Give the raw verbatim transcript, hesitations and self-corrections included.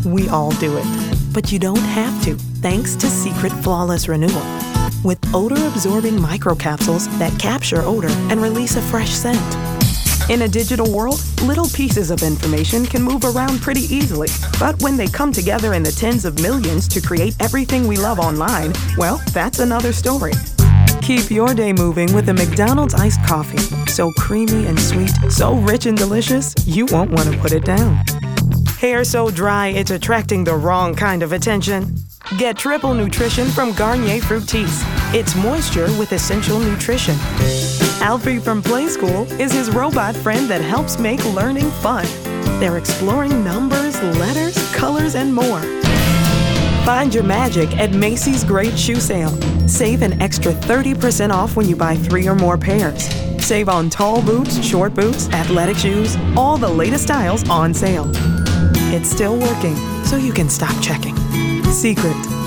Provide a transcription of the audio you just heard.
We all do it. But you don't have to, thanks to Secret Flawless Renewal. With odor-absorbing microcapsules that capture odor and release a fresh scent. In a digital world, little pieces of information can move around pretty easily. But when they come together in the tens of millions to create everything we love online, well, that's another story. Keep your day moving with a McDonald's iced coffee. So creamy and sweet, so rich and delicious, you won't want to put it down. Hair so dry it's attracting the wrong kind of attention? Get triple nutrition from Garnier Fructis. It's moisture with essential nutrition. Alfie from Play School is his robot friend that helps make learning fun. They're exploring numbers, letters, colors, and more. Find your magic at Macy's Great Shoe Sale. Save an extra thirty percent off when you buy three or more pairs. Save on tall boots, short boots, athletic shoes, all the latest styles on sale. It's still working, so you can stop checking. Secret.